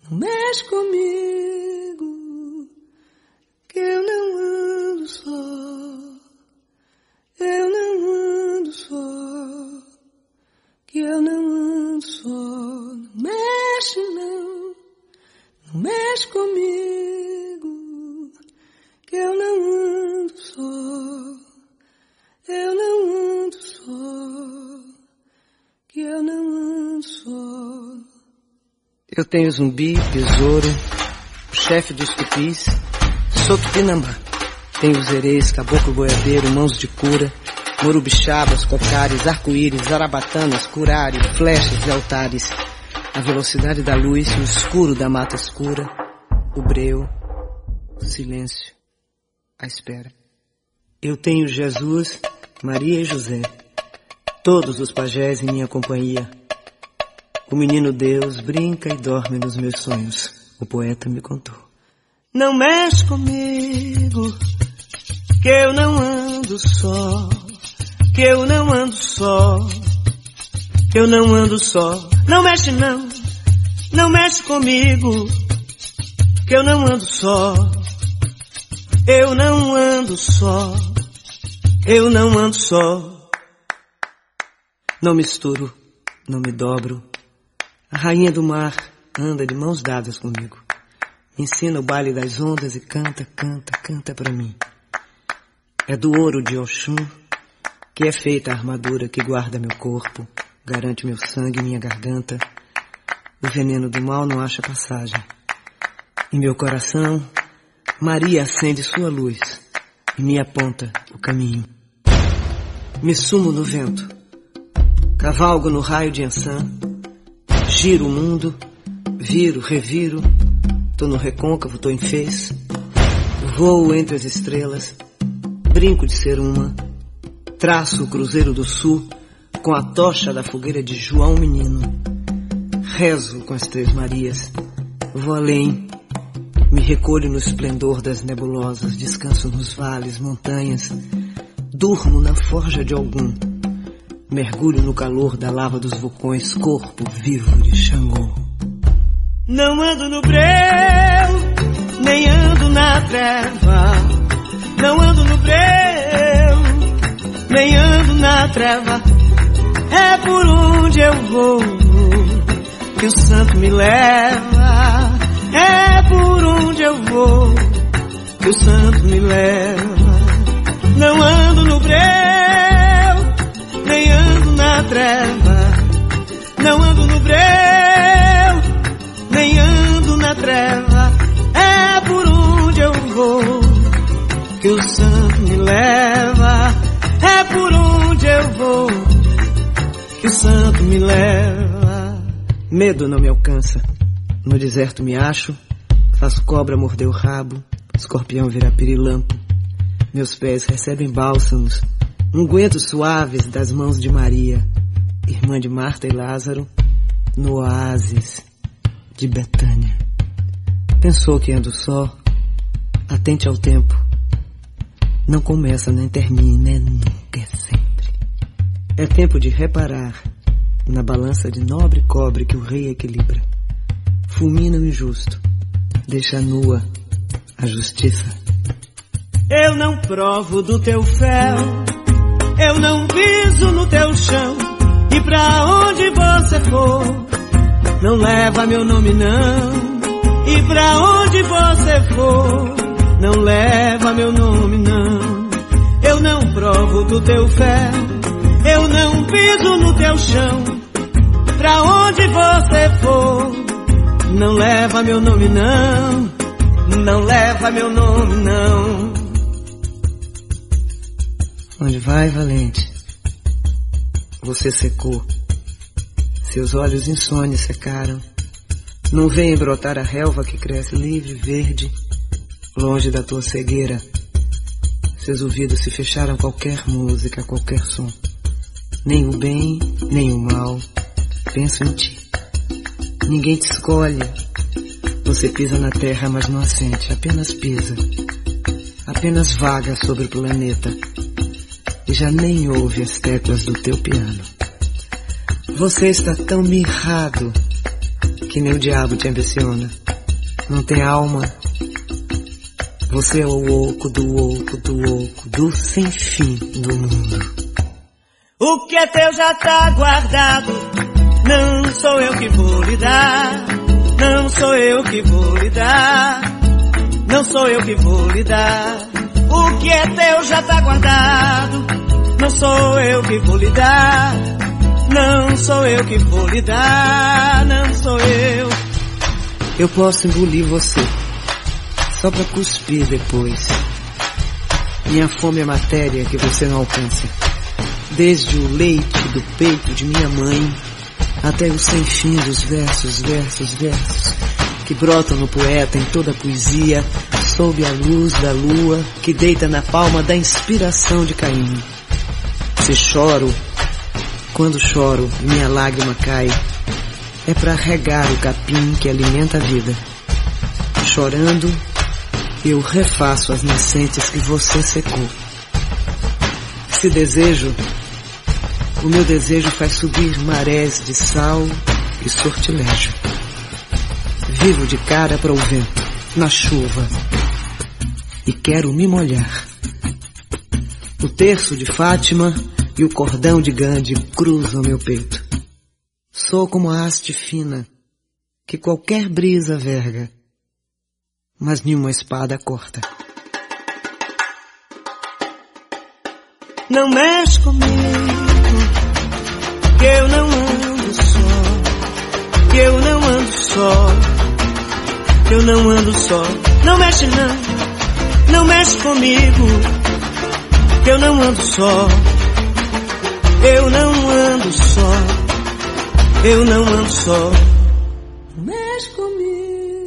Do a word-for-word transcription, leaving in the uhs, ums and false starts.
não mexe comigo, que eu não ando só, eu não ando só, que eu não ando só, não mexe não, não mexe comigo, que eu não ando só, eu não ando só, que eu não ando só. Eu tenho zumbi, besouro, o chefe dos tupis, sou tupinambá. Tenho os erês, caboclo boiadeiro, mãos de cura, morubixabas, cocares, arco-íris, zarabatanas, curari, flechas e altares. A velocidade da luz, o escuro da mata escura, o breu, o silêncio, a espera. Eu tenho Jesus, Maria e José, todos os pajés em minha companhia. O menino Deus brinca e dorme nos meus sonhos, o poeta me contou. Não mexe comigo, que eu não ando só, que eu não ando só, que eu não ando só. Não mexe não, não mexe comigo, que eu não ando só, eu não ando só, eu não ando só. Não misturo, não me dobro. A rainha do mar anda de mãos dadas comigo. Me ensina o baile das ondas e canta, canta, canta pra mim. É do ouro de Oxum que é feita a armadura que guarda meu corpo, garante meu sangue e minha garganta. O veneno do mal não acha passagem. Em meu coração, Maria acende sua luz e me aponta o caminho. Me sumo no vento, cavalgo no raio de Ançã, giro o mundo, viro, reviro, tô no recôncavo, tô em fez, voo entre as estrelas, brinco de ser uma, traço o cruzeiro do sul com a tocha da fogueira de João Menino, rezo com as Três Marias, vou além, me recolho no esplendor das nebulosas, descanso nos vales, montanhas, durmo na forja de algum, mergulho no calor da lava dos vulcões, corpo vivo de Xangô. Não ando no breu, nem ando na treva. Não ando no breu, nem ando na treva. É por onde eu vou que o santo me leva. É por onde eu vou que o santo me leva. Não ando no breu, nem ando na treva, não ando no breu, nem ando na treva. É por onde eu vou que o santo me leva. É por onde eu vou que o santo me leva. Medo não me alcança, no deserto me acho, faço cobra morder o rabo, escorpião virar pirilampo. Meus pés recebem bálsamos, ungüentos suaves das mãos de Maria, irmã de Marta e Lázaro, no oásis de Betânia. Pensou que ando só? Atente ao tempo. Não começa nem termina, é nunca, é sempre. É tempo de reparar na balança de nobre cobre que o rei equilibra. Fulmina o injusto, deixa nua a justiça. Eu não provo do teu fel, eu não piso no teu chão, e pra onde você for, não leva meu nome não. E pra onde você for, não leva meu nome não. Eu não provo do teu fel, eu não piso no teu chão, pra onde você for, não leva meu nome não. Não leva meu nome não. Onde vai, valente? Você secou, seus olhos insônios secaram. Não vem brotar a relva que cresce livre, verde, longe da tua cegueira. Seus ouvidos se fecharam a qualquer música, a qualquer som. Nem o bem, nem o mal, penso em ti. Ninguém te escolhe. Você pisa na terra, mas não assente, apenas pisa. Apenas vaga sobre o planeta. E já nem ouve as teclas do teu piano. Você está tão mirrado que nem o diabo te ambiciona. Não tem alma. Você é o oco do oco do oco do sem fim do mundo. O que é teu já tá guardado. Não sou eu que vou lhe dar. Não sou eu que vou lhe dar. Não sou eu que vou lhe dar. O que é teu já tá guardado. Não sou eu que vou lhe dar. Não sou eu que vou lhe dar. Não sou eu. Eu posso engolir você, só pra cuspir depois. Minha fome é matéria que você não alcança. Desde o leite do peito de minha mãe até o sem fim dos versos, versos, versos que brotam no poeta em toda a poesia, sob a luz da lua que deita na palma da inspiração de Caim. Se choro, quando choro, minha lágrima cai. É pra regar o capim que alimenta a vida. Chorando, eu refaço as nascentes que você secou. Se desejo, o meu desejo faz subir marés de sal e sortilégio. Vivo de cara para o vento, na chuva, e quero me molhar. O terço de Fátima e o cordão de Gandhi cruzam meu peito. Sou como a haste fina que qualquer brisa verga, mas nenhuma espada corta. Não mexe comigo, que eu não ando só, que eu não ando só, que eu não ando só. Não mexe não, não mexe comigo, que eu não ando só, eu não ando só, eu não ando só. Mexe comigo.